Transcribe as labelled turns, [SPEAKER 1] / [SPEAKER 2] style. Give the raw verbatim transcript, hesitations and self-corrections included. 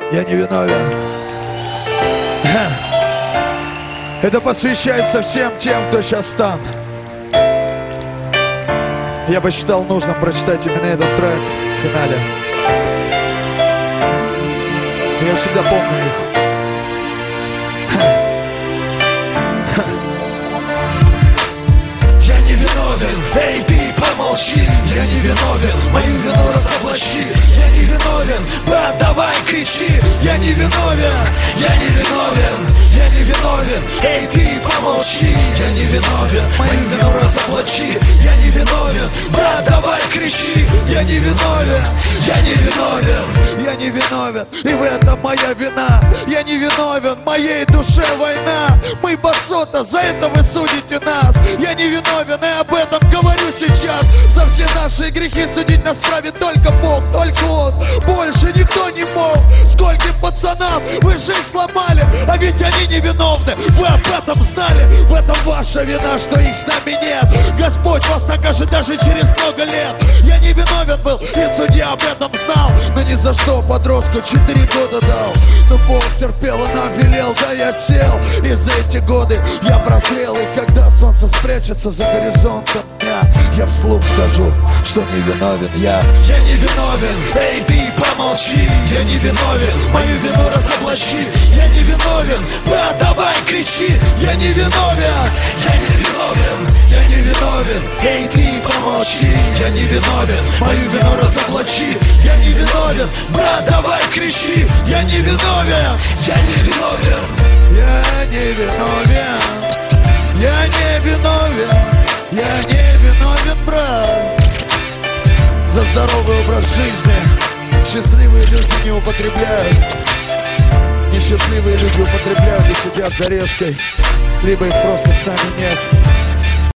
[SPEAKER 1] Я не виновен. Это посвящается всем тем, кто сейчас там. Я посчитал нужным прочитать именно этот трек в финале. Я всегда помню их.
[SPEAKER 2] Я не виновен, эй, ты помолчи. Я не виновен, мою вину разоблачи. Я не виновен, брат, давай кричи. Я не виновен, я не виновен, я не виновен, эй, ты помолчи. Я не виновен, мою вину разоблачи. Я не виновен, брат, давай кричи. Я не виновен, я не виновен.
[SPEAKER 1] Я не виновен, и в этом моя вина. Я не виновен, в моей душе война. Мы бацота, за это вы судите нас. Я не виновен, и об этом говорю сейчас. За все наши грехи судить нас вправе только Бог, только Он. Больше никто не мог. Скольким пацанам вы жизнь сломали, а ведь они невиновны. Вы об этом знали, в этом ваша вина, что их с нами нет. Господь вас накажет даже через много лет. Я не виновен был, и судья об этом знал. Но ни за что подростку четыре года дал. Но Бог терпел и нам велел, да я сел. И за эти годы я прозрел. И когда солнце спрячется за горизонтом дня, я вслух скажу, что не виновен я.
[SPEAKER 2] Я не виновен, эй, ты помолчи. Я не виновен, мою вину разоблачи. Я не виновен, брат, давай кричи. Я не виновен, я не виновен, я не виновен, эй, ты помолчи. Я не виновен, мою вину разоблачи. Я не виновен, брат, давай кричи. Я не виновен, я не виновен.
[SPEAKER 1] Я не виновен, я не виновен, я не виновен, брат. За здоровый образ жизни счастливые люди не употребляют. Несчастливые люди употребляют и сидят за решкой, либо их просто с нами нет.